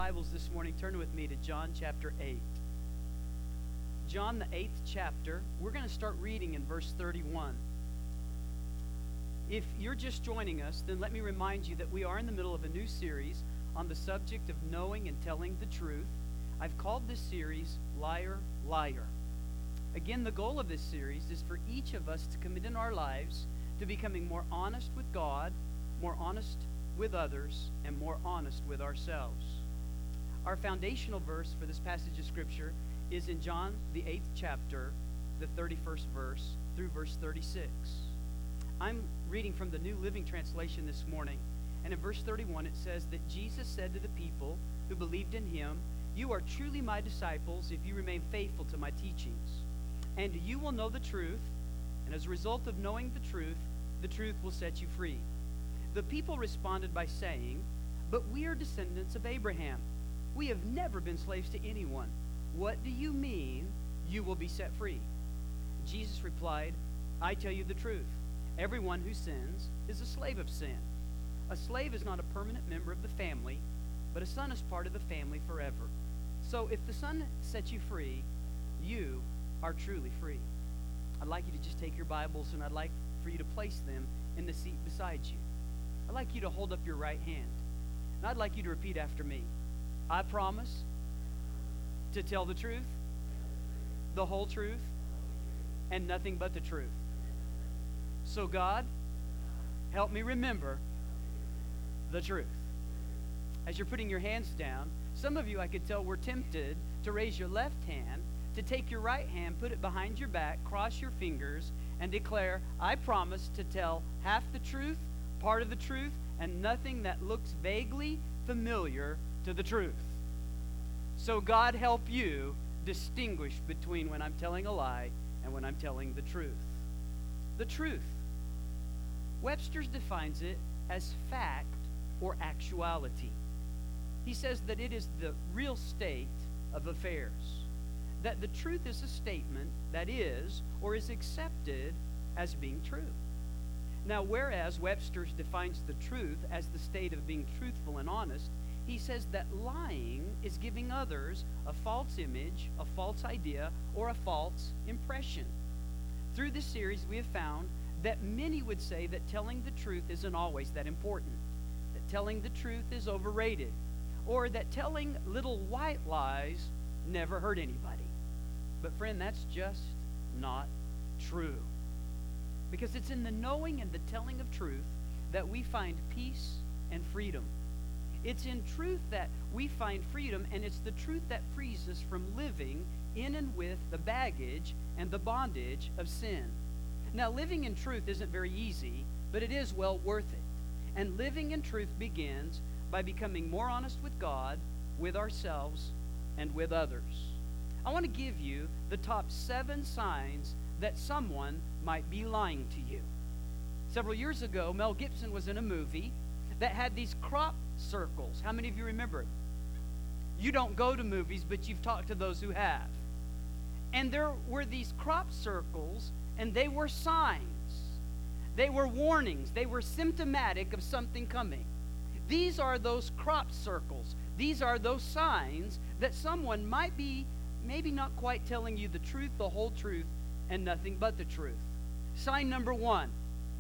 Bibles this morning, turn with me to John chapter 8. John, the 8th chapter. We're going to start reading in verse 31. If you're just joining us, then let me remind you that we are in the middle of a new series on the subject of knowing and telling the truth. I've called this series Liar, Liar. Again, the goal of this series is for each of us to commit in our lives to becoming more honest with God, more honest with others, and more honest with ourselves. Our foundational verse for this passage of Scripture is in John, the 8th chapter, the 31st verse through verse 36. I'm reading from the New Living Translation this morning, and in verse 31 it says that Jesus said to the people who believed in him, "You are truly my disciples if you remain faithful to my teachings, and you will know the truth, and as a result of knowing the truth will set you free." The people responded by saying, "But we are descendants of Abraham. We have never been slaves to anyone. What do you mean you will be set free?" Jesus replied, "I tell you the truth. Everyone who sins is a slave of sin. A slave is not a permanent member of the family, but a son is part of the family forever. So if the Son sets you free, you are truly free." I'd like you to just take your Bibles, and I'd like for you to place them in the seat beside you. I'd like you to hold up your right hand, and I'd like you to repeat after me. I promise to tell the truth, the whole truth, and nothing but the truth. So God, help me remember the truth. As you're putting your hands down, some of you, I could tell, were tempted to raise your left hand, to take your right hand, put it behind your back, cross your fingers, and declare, "I promise to tell half the truth, part of the truth, and nothing that looks vaguely familiar to the truth." So God help you distinguish between when I'm telling a lie and when I'm telling the truth. The truth. Webster's defines it as fact or actuality. He says that it is the real state of affairs. That the truth is a statement that is or is accepted as being true. Now, whereas Webster defines the truth as the state of being truthful and honest, he says that lying is giving others a false image, a false idea, or a false impression. Through this series, we have found that many would say that telling the truth isn't always that important, that telling the truth is overrated, or that telling little white lies never hurt anybody. But friend, that's just not true. Because it's in the knowing and the telling of truth that we find peace and freedom. It's in truth that we find freedom, and it's the truth that frees us from living in and with the baggage and the bondage of sin. Now, living in truth isn't very easy, but it is well worth it. And living in truth begins by becoming more honest with God, with ourselves, and with others. I want to give you the top 7 signs that someone might be lying to you. Several years ago, Mel Gibson was in a movie that had these crop circles. How many of you remember it? You don't go to movies, but you've talked to those who have. And there were these crop circles, and they were signs. They were warnings. They were symptomatic of something coming. These are those crop circles. These are those signs that someone might be maybe not quite telling you the truth, the whole truth, and nothing but the truth. Sign number 1,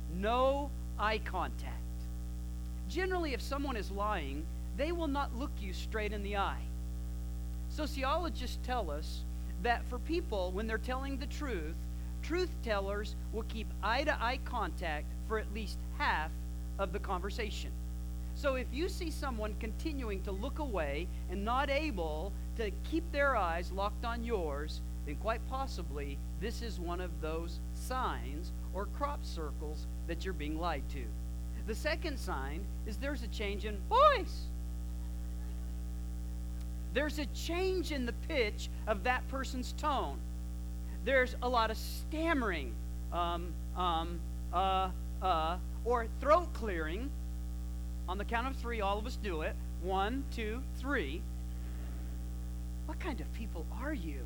no eye contact. Generally, if someone is lying, they will not look you straight in the eye. Sociologists tell us that for people, when they're telling the truth, truth tellers will keep eye-to-eye contact for at least half of the conversation. So if you see someone continuing to look away and not able to keep their eyes locked on yours, then quite possibly this is one of those signs or crop circles that you're being lied to. The second sign is there's a change in voice. There's a change in the pitch of that person's tone. There's a lot of stammering, or throat clearing. On the count of 3, all of us do it. 1, 2, 3. What kind of people are you?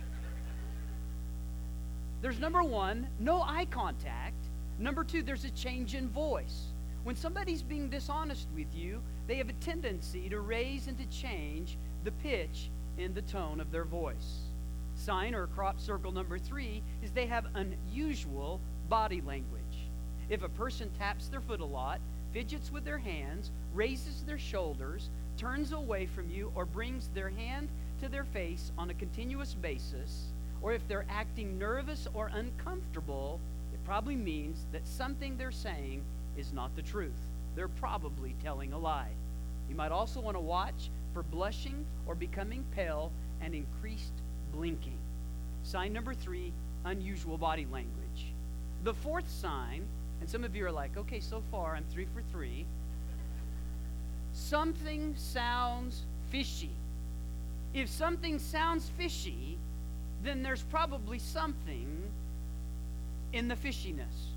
There's number 1, no eye contact. Number 2, there's a change in voice. When somebody's being dishonest with you, They have a tendency to raise and to change the pitch in the tone of their voice. Sign or crop circle number 3 is they have unusual body language. If a person taps their foot a lot, fidgets with their hands, raises their shoulders, turns away from you, or brings their hand to their face on a continuous basis, or if they're acting nervous or uncomfortable, it probably means that something they're saying is not the truth. They're probably telling a lie. You might also want to watch for blushing or becoming pale and increased blinking. Sign number 3, unusual body language. The fourth sign, and some of you are like, okay, so far I'm 3 for 3. Something sounds fishy. If something sounds fishy, then there's probably something in the fishiness.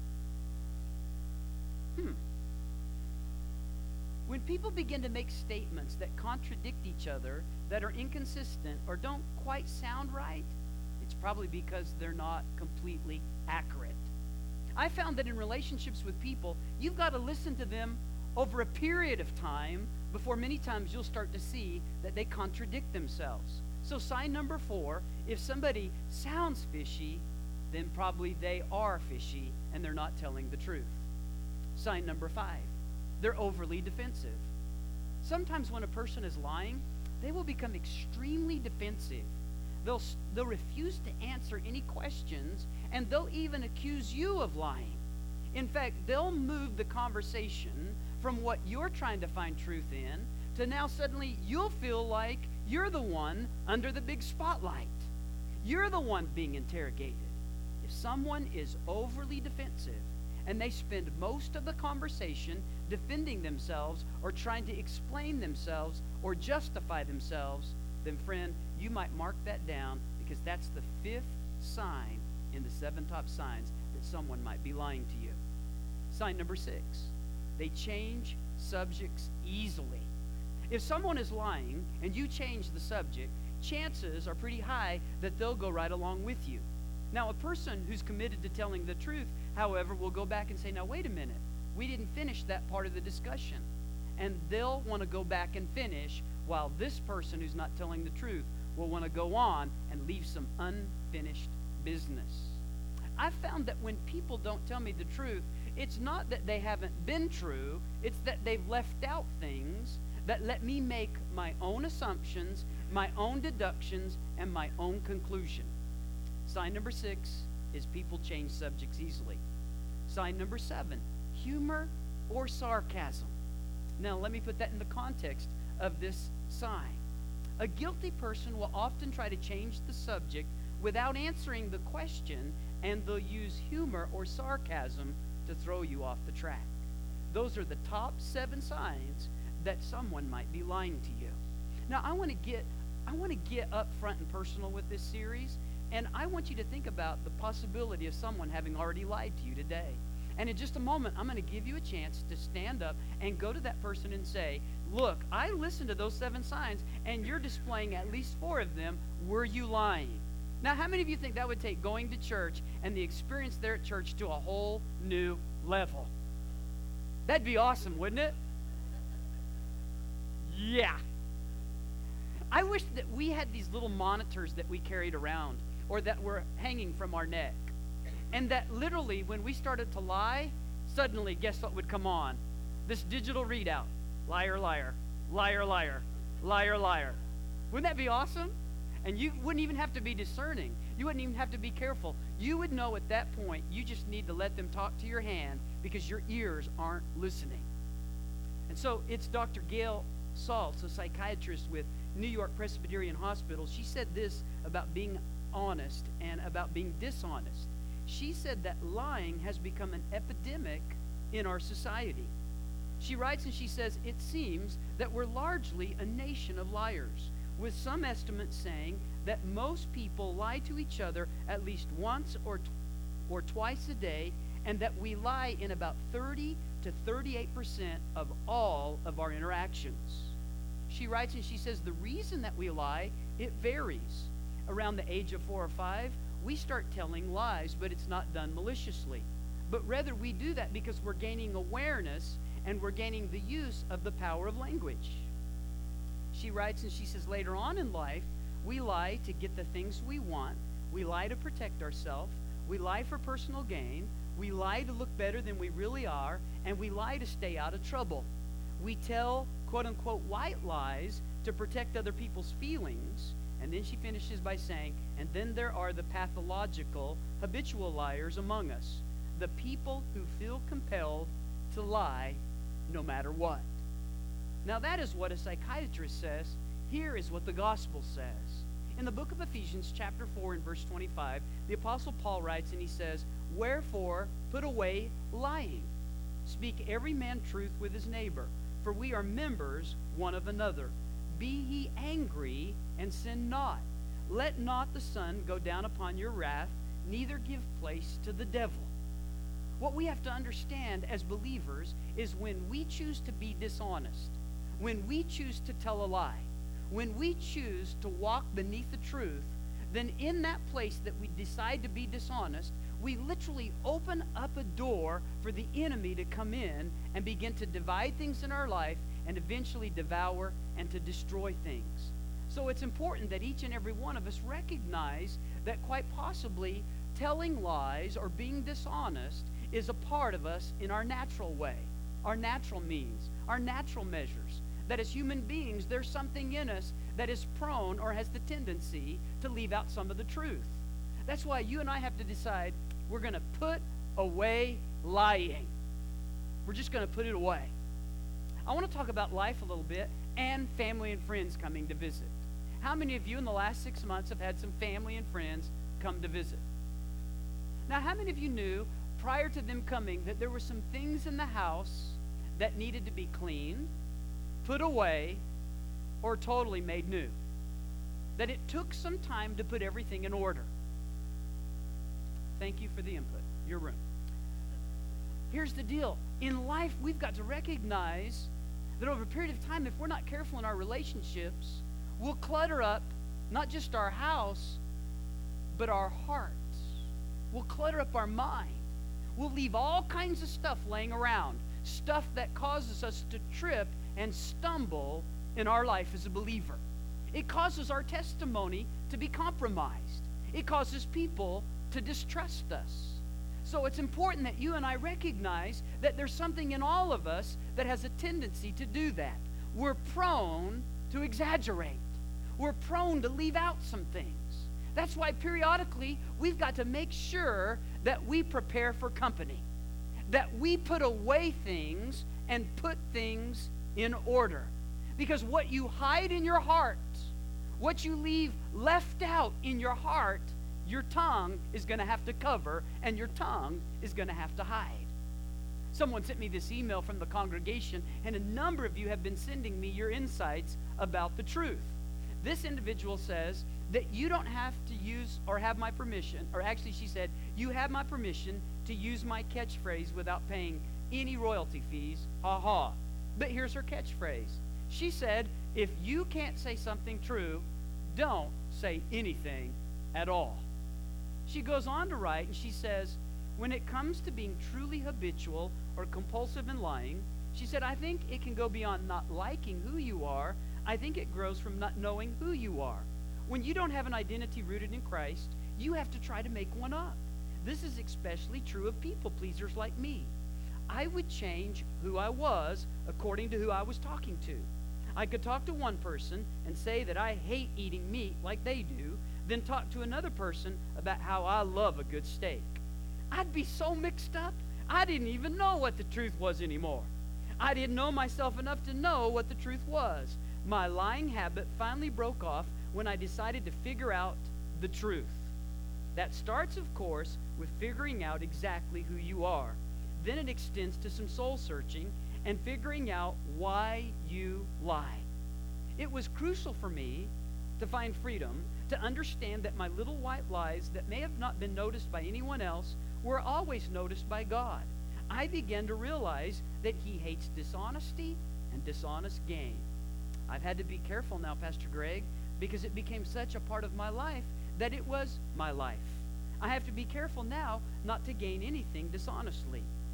When people begin to make statements that contradict each other, that are inconsistent, or don't quite sound right, it's probably because they're not completely accurate. I found that in relationships with people, you've got to listen to them over a period of time before many times you'll start to see that they contradict themselves. So sign number 4, if somebody sounds fishy, then probably they are fishy and they're not telling the truth. Sign number 5, they're overly defensive. Sometimes when a person is lying, they will become extremely defensive. They'll refuse to answer any questions, and they'll even accuse you of lying. In fact, they'll move the conversation from what you're trying to find truth in to now suddenly you'll feel like you're the one under the big spotlight. You're the one being interrogated. If someone is overly defensive and they spend most of the conversation defending themselves or trying to explain themselves or justify themselves, then friend, you might mark that down, because that's the 5th sign in the 7 top signs that someone might be lying to you. Sign number 6, they change subjects easily. If someone is lying and you change the subject, chances are pretty high that they'll go right along with you. Now, a person who's committed to telling the truth, however, will go back and say, now wait a minute, we didn't finish that part of the discussion. And they'll want to go back and finish, while this person who's not telling the truth will want to go on and leave some unfinished business. I've found that when people don't tell me the truth, it's not that they haven't been true, it's that they've left out things that let me make my own assumptions, my own deductions, and my own conclusion. Sign number 6 is people change subjects easily. Sign number 7, humor or sarcasm. Now, let me put that in the context of this sign. A guilty person will often try to change the subject without answering the question, and they'll use humor or sarcasm to throw you off the track. Those are the top 7 signs that someone might be lying to you. Now, I want to get up front and personal with this series, and I want you to think about the possibility of someone having already lied to you today. And in just a moment, I'm going to give you a chance to stand up and go to that person and say, look, I listened to those 7 signs, and you're displaying at least 4 of them. Were you lying? Now, how many of you think that would take going to church and the experience there at church to a whole new level? That'd be awesome, wouldn't it? Yeah. I wish that we had these little monitors that we carried around, or that were hanging from our neck. And that literally, when we started to lie, suddenly, guess what would come on? This digital readout. Liar, liar. Liar, liar. Liar, liar. Wouldn't that be awesome? And you wouldn't even have to be discerning. You wouldn't even have to be careful. You would know at that point, you just need to let them talk to your hand, because your ears aren't listening. And so it's Dr. Gail Saltz, a psychiatrist with New York Presbyterian Hospital. She said this about being honest and about being dishonest. She said that lying has become an epidemic in our society. She writes and she says, it seems that we're largely a nation of liars, with some estimates saying that most people lie to each other at least once or twice a day, and that we lie in about 30 to 38% of all of our interactions. She writes and she says the reason that we lie, it varies. Around the age of 4 or 5, we start telling lies, but it's not done maliciously. But rather we do that because we're gaining awareness and we're gaining the use of the power of language. She writes and she says, later on in life, we lie to get the things we want. We lie to protect ourselves. We lie for personal gain. We lie to look better than we really are. And we lie to stay out of trouble. We tell, quote unquote, white lies to protect other people's feelings. And then she finishes by saying, and then there are the pathological, habitual liars among us. The people who feel compelled to lie no matter what. Now that is what a psychiatrist says. Here is what the gospel says. In the book of Ephesians chapter 4 and verse 25, the Apostle Paul writes and he says, wherefore put away lying. Speak every man truth with his neighbor, for we are members one of another. Be ye angry and sin not. Let not the sun go down upon your wrath, neither give place to the devil. What we have to understand as believers is when we choose to be dishonest, when we choose to tell a lie, when we choose to walk beneath the truth, then in that place that we decide to be dishonest, we literally open up a door for the enemy to come in and begin to divide things in our life and eventually devour and to destroy things. So it's important that each and every one of us recognize that quite possibly telling lies or being dishonest is a part of us in our natural way, our natural means, our natural measures. That as human beings, there's something in us that is prone or has the tendency to leave out some of the truth. That's why you and I have to decide we're going to put away lying. We're just going to put it away. I want to talk about life a little bit and family and friends coming to visit. How many of you in the last 6 months have had some family and friends come to visit? Now, how many of you knew prior to them coming that there were some things in the house that needed to be cleaned, put away, or totally made new? That it took some time to put everything in order. Thank you for the input. Your room. Here's the deal. In life, we've got to recognize that over a period of time, if we're not careful in our relationships, we'll clutter up not just our house, but our hearts. We'll clutter up our mind. We'll leave all kinds of stuff laying around, stuff that causes us to trip and stumble in our life as a believer. It causes our testimony to be compromised. It causes people to distrust us. So it's important that you and I recognize that there's something in all of us that has a tendency to do that. We're prone to exaggerate. We're prone to leave out some things. That's why periodically we've got to make sure that we prepare for company, that we put away things and put things in order. Because what you hide in your heart, what you leave left out in your heart, your tongue is going to have to cover, and your tongue is going to have to hide. Someone sent me this email from the congregation, and a number of you have been sending me your insights about the truth. This individual says that you don't have to use or have my permission, or actually she said, you have my permission to use my catchphrase without paying any royalty fees. Ha ha. But here's her catchphrase. She said, if you can't say something true, don't say anything at all. She goes on to write, and she says, when it comes to being truly habitual or compulsive in lying, she said, I think it can go beyond not liking who you are. I think it grows from not knowing who you are. When you don't have an identity rooted in Christ, you have to try to make one up. This is especially true of people pleasers like me. I would change who I was according to who I was talking to. I could talk to one person and say that I hate eating meat like they do, then talk to another person about how I love a good steak. I'd be so mixed up, I didn't even know what the truth was anymore. I didn't know myself enough to know what the truth was. My lying habit finally broke off when I decided to figure out the truth. That starts, of course, with figuring out exactly who you are. Then it extends to some soul searching and figuring out why you lie. It was crucial for me to find freedom, to understand that my little white lies that may have not been noticed by anyone else were always noticed by God. I began to realize that He hates dishonesty and dishonest gain. I've had to be careful now, Pastor Greg, because it became such a part of my life that it was my life. I have to be careful now not to gain anything dishonestly.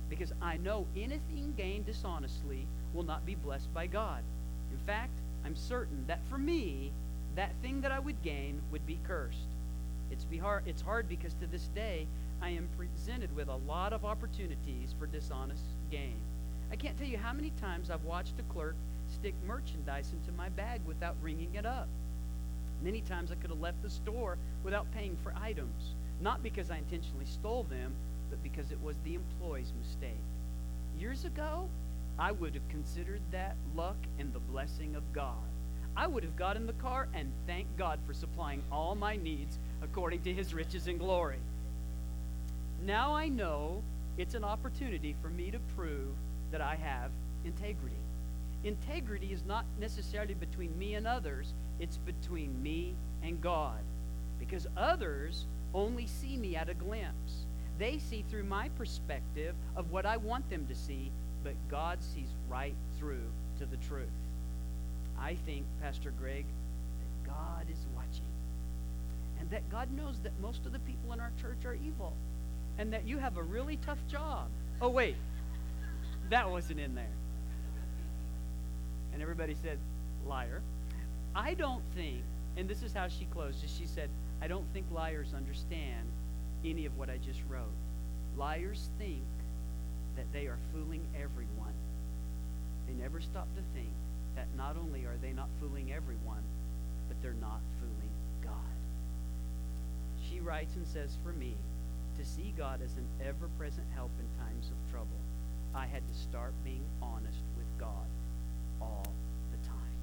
because I know anything gained dishonestly will not be blessed by God. In fact, I'm certain that for me, that thing that I would gain would be cursed. It's hard because to this day, I am presented with a lot of opportunities for dishonest gain. I can't tell you how many times I've watched a clerk stick merchandise into my bag without ringing it up. Many times I could have left the store without paying for items, not because I intentionally stole them, but because it was the employee's mistake. Years ago, I would have considered that luck and the blessing of God. I would have got in the car and thanked God for supplying all my needs according to his riches and glory. Now I know it's an opportunity for me to prove that I have integrity. Integrity is not necessarily between me and others, it's between me and God. Because others only see me at a glimpse. They see through my perspective of what I want them to see, but God sees right through to the truth. I think, Pastor Greg, that God is watching. And that God knows that most of the people in our church are evil. And that you have a really tough job. Oh, wait. That wasn't in there. And everybody said, liar. I don't think, and this is how she closes, she said, I don't think liars understand any of what I just wrote. Liars think that they are fooling everyone. They never stop to think that not only are they not fooling everyone, but they're not fooling God. She writes and says, for me, to see God as an ever-present help in times of trouble, I had to start being honest with God all the time.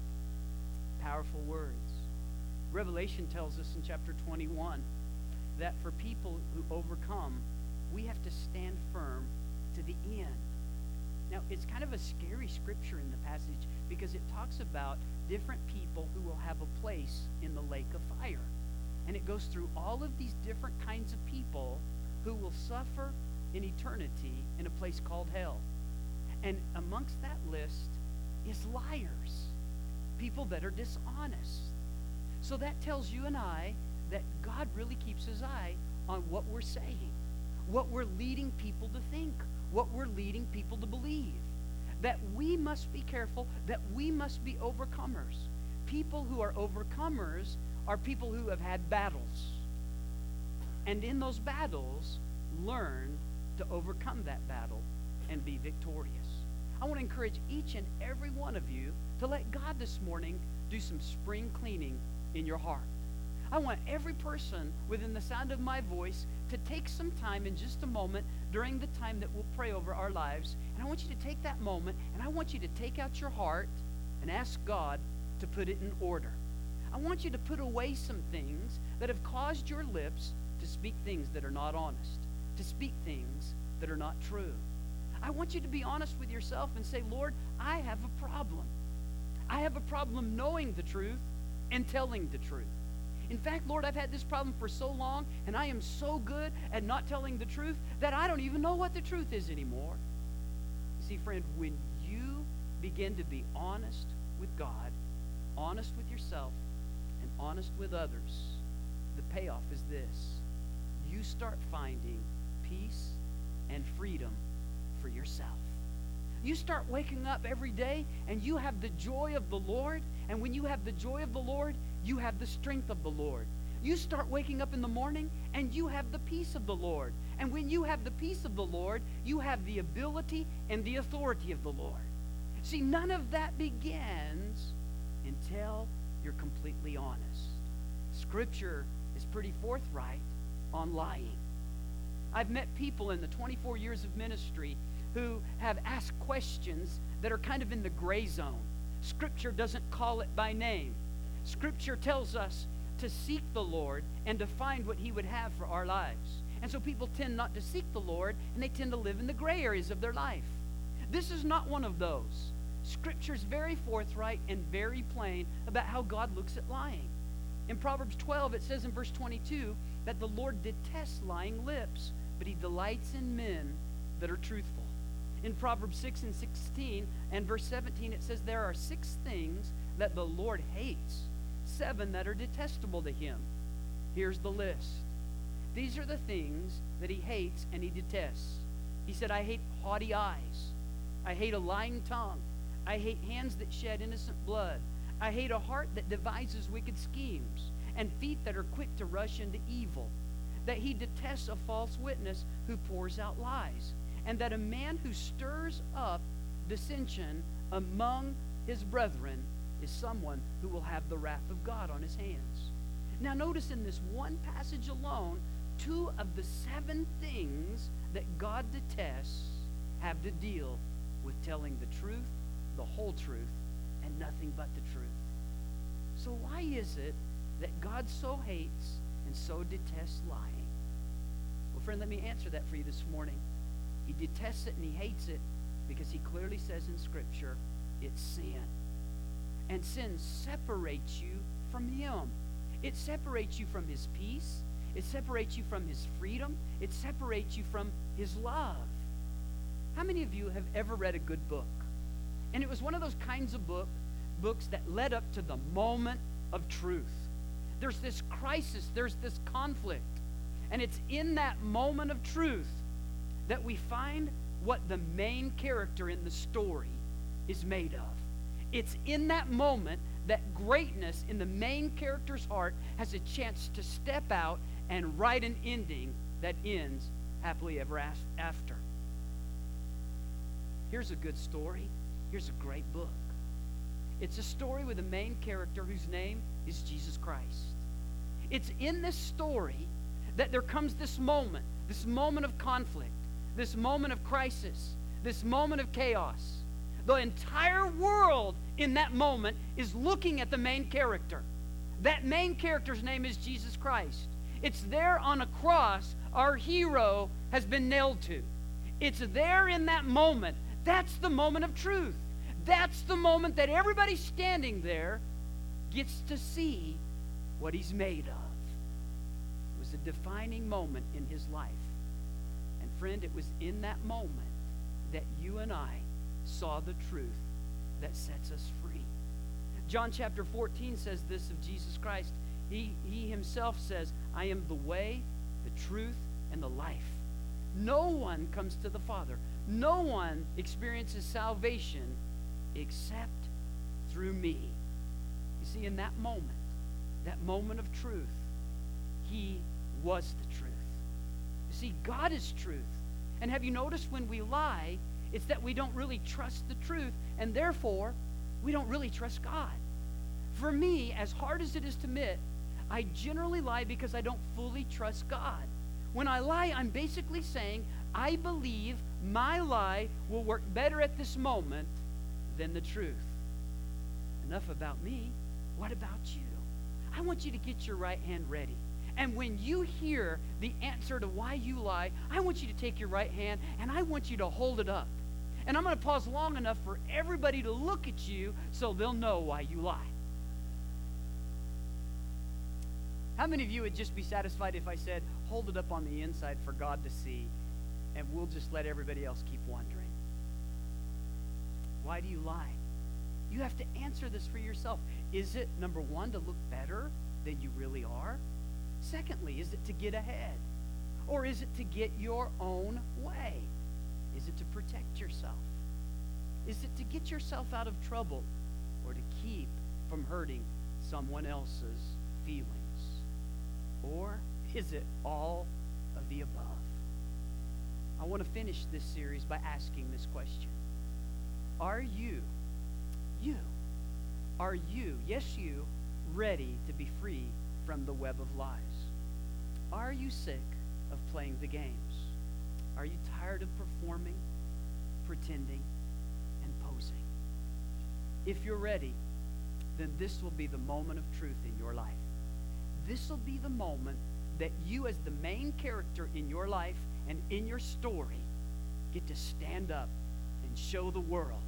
Powerful words. Revelation tells us in chapter 21 that for people who overcome, we have to stand firm to the end. Now, it's kind of a scary scripture in the passage because it talks about different people who will have a place in the lake of fire. And it goes through all of these different kinds of people who will suffer in eternity in a place called hell. And amongst that list is liars, people that are dishonest. So that tells you and I that God really keeps his eye on what we're saying, what we're leading people to think, what we're leading people to believe. That we must be careful, that we must be overcomers. People who are overcomers are people who have had battles. And in those battles, learn to overcome that battle and be victorious. I want to encourage each and every one of you to let God this morning do some spring cleaning in your heart. I want every person within the sound of my voice to take some time in just a moment during the time that we'll pray over our lives. And I want you to take that moment and I want you to take out your heart and ask God to put it in order. I want you to put away some things that have caused your lips to speak things that are not honest, to speak things that are not true. I want you to be honest with yourself and say, Lord, I have a problem. I have a problem knowing the truth and telling the truth. In fact, Lord, I've had this problem for so long, and I am so good at not telling the truth that I don't even know what the truth is anymore. You see, friend, when you begin to be honest with God, honest with yourself, and honest with others, the payoff is this. You start finding peace and freedom for yourself. You start waking up every day and you have the joy of the Lord. And when you have the joy of the Lord, you have the strength of the Lord. You start waking up in the morning and you have the peace of the Lord. And when you have the peace of the Lord, you have the ability and the authority of the Lord. See, none of that begins until you're completely honest. Scripture is pretty forthright on lying. I've met people in the 24 years of ministry who have asked questions that are kind of in the gray zone. Scripture doesn't call it by name. Scripture tells us to seek the Lord and to find what he would have for our lives. And so people tend not to seek the Lord, and they tend to live in the gray areas of their life. This is not one of those. Scripture is very forthright and very plain about how God looks at lying. In Proverbs 12, it says in verse 22 that the Lord detests lying lips, but he delights in men that are truthful. In Proverbs 6 and 16 and verse 17, it says there are 6 things that the Lord hates, 7 that are detestable to him. Here's the list. These are the things that he hates and he detests: He said, I hate haughty eyes. I hate a lying tongue. I hate hands that shed innocent blood. I hate a heart that devises wicked schemes, and feet that are quick to rush into evil. That he detests a false witness who pours out lies, and that a man who stirs up dissension among his brethren is someone who will have the wrath of God on his hands. Now notice in this one passage alone, 2 of the 7 things that God detests have to deal with telling the truth, the whole truth, and nothing but the truth. So why is it that God so hates and so detests lying? Well, friend, let me answer that for you this morning. He detests it and he hates it because he clearly says in Scripture, it's sin. And sin separates you from him. It separates you from his peace. It separates you from his freedom. It separates you from his love. How many of you have ever read a good book? And it was one of those kinds of books that led up to the moment of truth. There's this crisis. There's this conflict. And it's in that moment of truth that we find what the main character in the story is made of. It's in that moment that greatness in the main character's heart has a chance to step out and write an ending that ends happily ever after. Here's a good story. Here's a great book. It's a story with a main character whose name is Jesus Christ. It's in this story that there comes this moment of conflict, this moment of crisis, this moment of chaos. The entire world in that moment is looking at the main character. That main character's name is Jesus Christ. It's there on a cross our hero has been nailed to. It's there in that moment. That's the moment of truth. That's the moment that everybody standing there gets to see what he's made of. It was a defining moment in his life. And friend, it was in that moment that you and I saw the truth that sets us free. John chapter 14 says this of Jesus Christ. He himself says, I am the way, the truth, and the life. No one comes to the Father. No one experiences salvation except through me. You see, in that moment of truth, he was the truth. You see, God is truth. And have you noticed when we lie, it's that we don't really trust the truth, and therefore, we don't really trust God. For me, as hard as it is to admit, I generally lie because I don't fully trust God. When I lie, I'm basically saying, I believe my lie will work better at this moment than the truth. Enough about me. What about you? I want you to get your right hand ready. And when you hear the answer to why you lie, I want you to take your right hand and I want you to hold it up. And I'm going to pause long enough for everybody to look at you so they'll know why you lie. How many of you would just be satisfied if I said, hold it up on the inside for God to see, and we'll just let everybody else keep wondering? Why do you lie? You have to answer this for yourself. Is it, number one, to look better than you really are? Secondly, is it to get ahead? Or is it to get your own way? Is it to protect yourself? Is it to get yourself out of trouble or to keep from hurting someone else's feelings? Or is it all of the above? I want to finish this series by asking this question. Are you, yes you, ready to be free from the web of lies? Are you sick of playing the games? Are you tired of performing, pretending, and posing? If you're ready, then this will be the moment of truth in your life. This will be the moment that you, as the main character in your life and in your story, get to stand up and show the world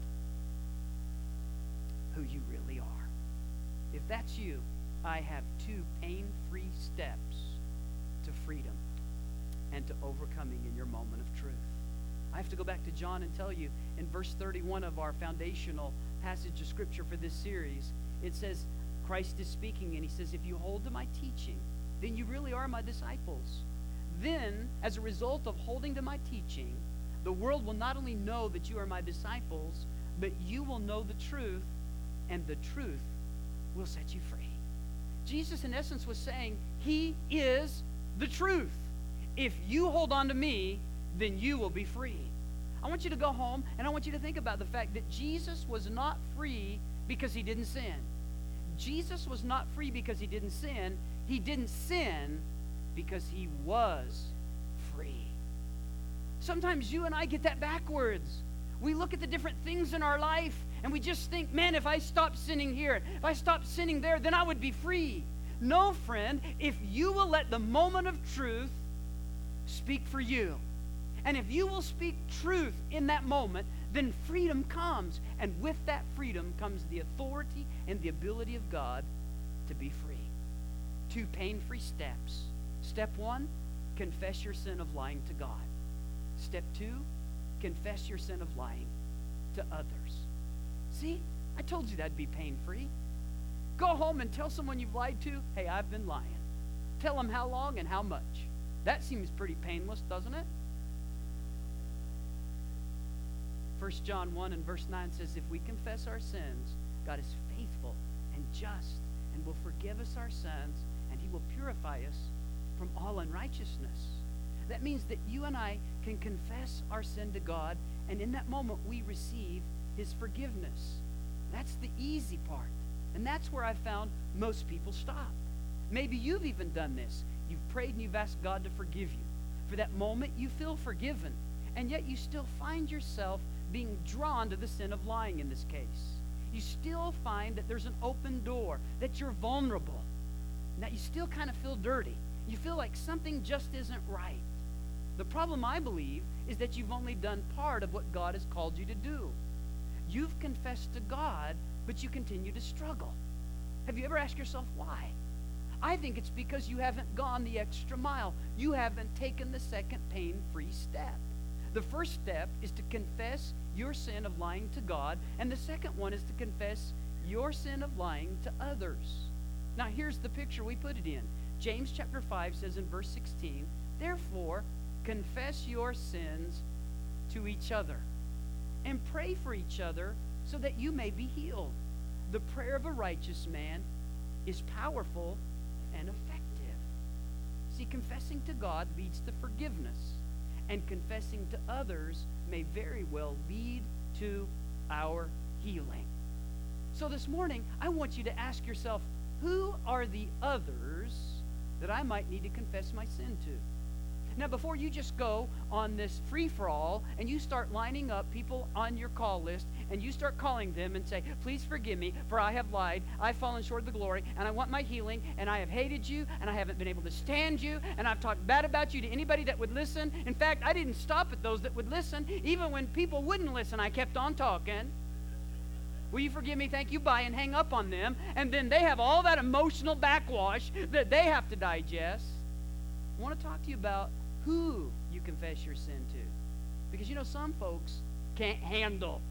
who you really are. If that's you, I have 2 pain-free steps to freedom and to overcoming in your moment of truth. I have to go back to John and tell you, in verse 31 of our foundational passage of Scripture for this series, it says, Christ is speaking, and he says, if you hold to my teaching, then you really are my disciples. Then, as a result of holding to my teaching, The world will not only know that you are my disciples, but you will know the truth, and the truth will set you free. Jesus, in essence, was saying, he is the truth. If you hold on to me, then you will be free. I want you to go home, and I want you to think about the fact that Jesus was not free because he didn't sin. Jesus was not free because he didn't sin. He didn't sin because he was free. Sometimes you and I get that backwards. We look at the different things in our life, and we just think, man, if I stop sinning here, if I stop sinning there, then I would be free. No, friend, if you will let the moment of truth speak for you, and if you will speak truth in that moment, then freedom comes. And with that freedom comes the authority and the ability of God to be free. 2 pain-free steps. Step 1, confess your sin of lying to God. Step 2, confess your sin of lying to others. See, I told you that'd be pain-free. Go home and tell someone you've lied to, hey, I've been lying. Tell them how long and how much. That seems pretty painless, doesn't it? 1 John 1 and verse 9 says, if we confess our sins, God is faithful and just and will forgive us our sins, and he will purify us from all unrighteousness. That means that you and I can confess our sin to God, and in that moment we receive his forgiveness. That's the easy part. And that's where I found most people stop. Maybe you've even done this. You've prayed and you've asked God to forgive you. For that moment you feel forgiven, and yet you still find yourself being drawn to the sin of lying in this case. You still find that there's an open door, that you're vulnerable, and that you still kind of feel dirty. You feel like something just isn't right. The problem, I believe, is that you've only done part of what God has called you to do. You've confessed to God, but you continue to struggle. Have you ever asked yourself why? I think it's because you haven't gone the extra mile. You haven't taken the second pain-free step. The first step is to confess your sin of lying to God, and the second one is to confess your sin of lying to others. Now, here's the picture we put it in. James chapter 5 says in verse 16, therefore, confess your sins to each other and pray for each other so that you may be healed. The prayer of a righteous man is powerful and effective. See, confessing to God leads to forgiveness, and confessing to others may very well lead to our healing. So this morning, I want you to ask yourself, who are the others that I might need to confess my sin to? Now, before you just go on this free-for-all and you start lining up people on your call list and you start calling them and say, please forgive me, for I have lied, I've fallen short of the glory, and I want my healing, and I have hated you, and I haven't been able to stand you, and I've talked bad about you to anybody that would listen. In fact, I didn't stop at those that would listen. Even when people wouldn't listen, I kept on talking. Will you forgive me? Thank you, bye, and hang up on them. And then they have all that emotional backwash that they have to digest. I want to talk to you about who you confess your sin to. Because you know, some folks can't handle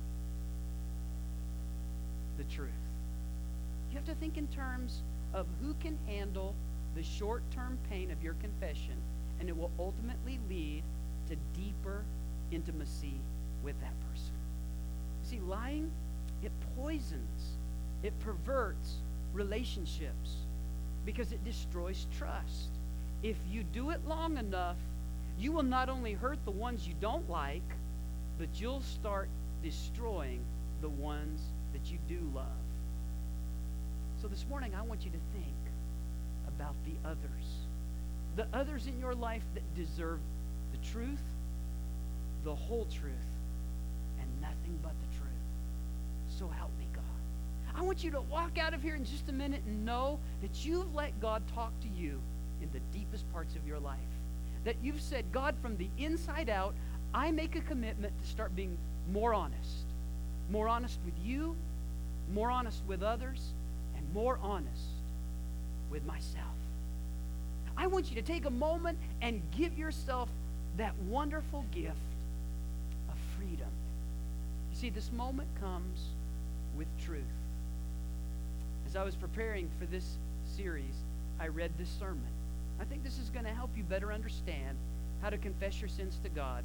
the truth. You have to think in terms of who can handle the short-term pain of your confession, and it will ultimately lead to deeper intimacy with that person. See, lying, it poisons, it perverts relationships because it destroys trust. If you do it long enough, you will not only hurt the ones you don't like, but you'll start destroying the ones that you do love. So this morning, I want you to think about the others in your life that deserve the truth, the whole truth, and nothing but the truth. So help me, God. I want you to walk out of here in just a minute and know that you've let God talk to you in the deepest parts of your life. That you've said, God, from the inside out, I make a commitment to start being more honest. More honest with you, more honest with others, and more honest with myself. I want you to take a moment and give yourself that wonderful gift of freedom. You see, this moment comes with truth. As I was preparing for this series, I read this sermon. I think this is going to help you better understand how to confess your sins to God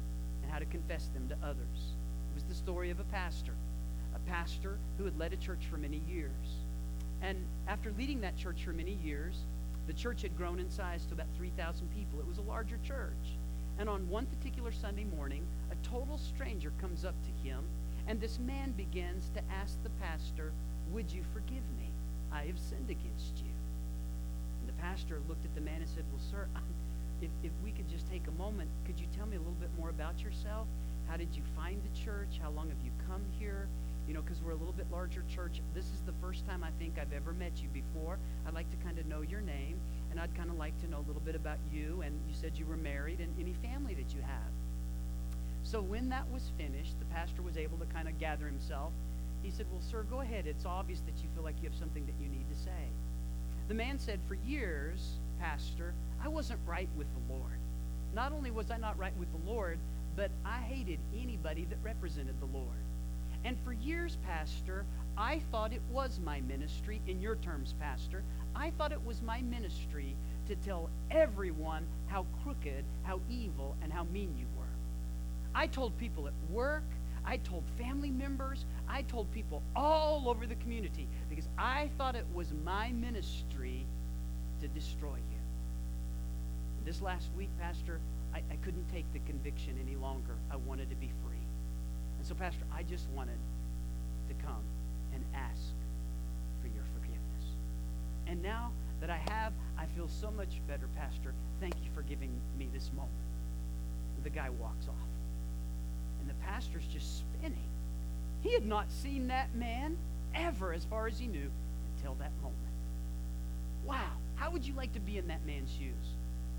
and how to confess them to others. It was the story of a pastor who had led a church for many years. And after leading that church for many years, the church had grown in size to about 3,000 people. It was a larger church. And on one particular Sunday morning, a total stranger comes up to him, and this man begins to ask the pastor, "Would you forgive me? I have sinned against you." And the pastor looked at the man and said, "Well, sir, if we could just take a moment, could you tell me a little bit more about yourself? How did you find the church? How long have you come here? You know, because we're a little bit larger church. This is the first time I think I've ever met you before. I'd like to kind of know your name, and I'd kind of like to know a little bit about you. And you said you were married, and any family that you have." So when that was finished, the pastor was able to kind of gather himself. He said, "Well, sir, go ahead. It's obvious that you feel like you have something that you need to say." The man said, "For years, Pastor, I wasn't right with the Lord. Not only was I not right with the Lord, but I hated anybody that represented the Lord. And for years, Pastor, I thought it was my ministry, in your terms, Pastor, I thought it was my ministry to tell everyone how crooked, how evil, and how mean you were. I told people at work, I told family members, I told people all over the community, because I thought it was my ministry to destroy you. This last week, Pastor, I couldn't take the conviction any longer. I wanted to be free. And so, Pastor, I just wanted to come and ask for your forgiveness. And now that I have, I feel so much better, Pastor. Thank you for giving me this moment." The guy walks off. And the pastor's just spinning. He had not seen that man ever, as far as he knew, until that moment. Wow. How would you like to be in that man's shoes?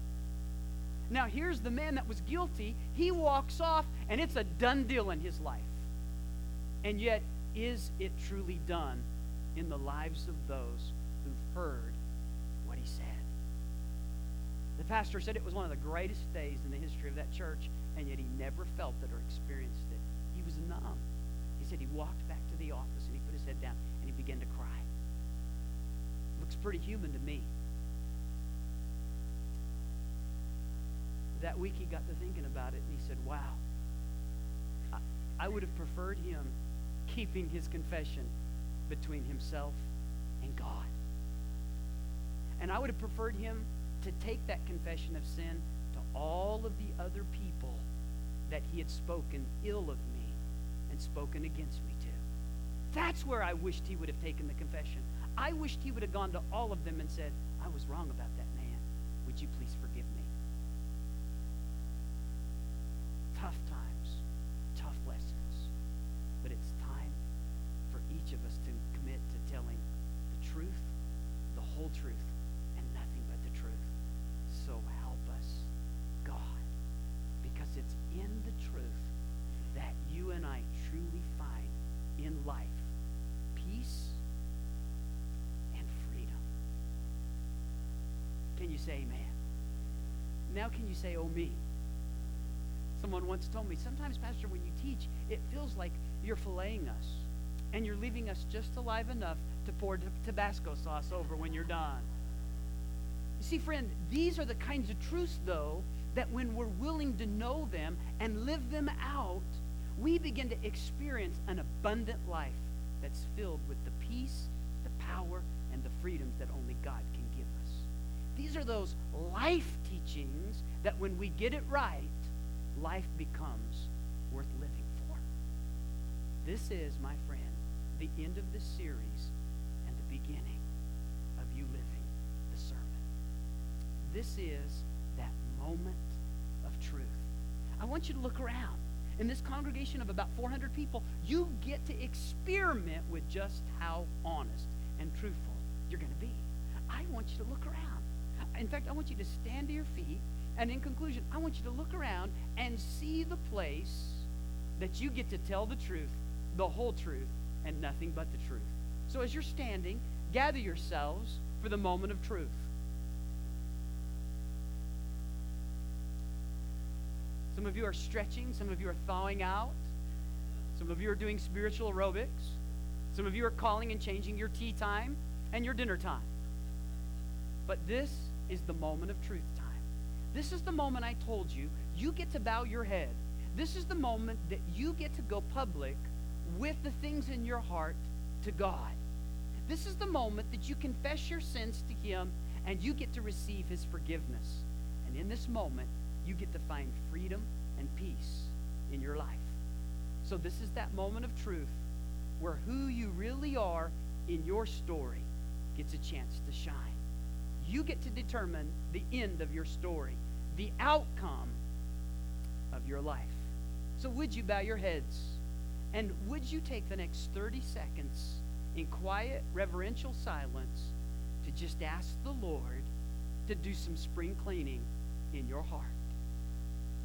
Now, here's the man that was guilty. He walks off, and it's a done deal in his life. And yet, is it truly done in the lives of those who've heard what he said? The pastor said it was one of the greatest days in the history of that church, and yet he never felt it or experienced it. He was numb. He said he walked back to the office, and he put his head down, and he began to cry. Looks pretty human to me. That week he got to thinking about it, and he said, wow, I would have preferred him keeping his confession between himself and God. And I would have preferred him to take that confession of sin to all of the other people that he had spoken ill of me and spoken against me to. That's where I wished he would have taken the confession. I wished he would have gone to all of them and said, I was wrong about that man. Would you please forgive me? Tough times, tough lessons. But it's time for each of us to commit to telling the truth, the whole truth, and nothing but the truth. So help us, God. Because it's in the truth that you and I truly find in life peace and freedom. Can you say amen? Now can you say, oh me? Someone once told me, sometimes, Pastor, when you teach, it feels like you're filleting us and you're leaving us just alive enough to pour Tabasco sauce over when you're done. You see, friend, these are the kinds of truths, though, that when we're willing to know them and live them out, we begin to experience an abundant life that's filled with the peace, the power, and the freedoms that only God can give us. These are those life teachings that when we get it right, life becomes worth living for. This is, my friend, the end of this series and the beginning of you living the sermon. This is that moment of truth. I want you to look around. In this congregation of about 400 people, you get to experiment with just how honest and truthful you're going to be. I want you to look around. In fact, I want you to stand to your feet, and in conclusion, I want you to look around and see the place that you get to tell the truth, the whole truth, and nothing but the truth. So as you're standing, gather yourselves for the moment of truth. Some of you are stretching. Some of you are thawing out. Some of you are doing spiritual aerobics. Some of you are calling and changing your tea time and your dinner time. But this is the moment of truth time. This is the moment I told you, you get to bow your head. This is the moment that you get to go public with the things in your heart to God. This is the moment that you confess your sins to Him and you get to receive His forgiveness. And in this moment, you get to find freedom and peace in your life. So this is that moment of truth where who you really are in your story gets a chance to shine. You get to determine the end of your story, the outcome of your life. So would you bow your heads? And would you take the next 30 seconds in quiet, reverential silence to just ask the Lord to do some spring cleaning in your heart?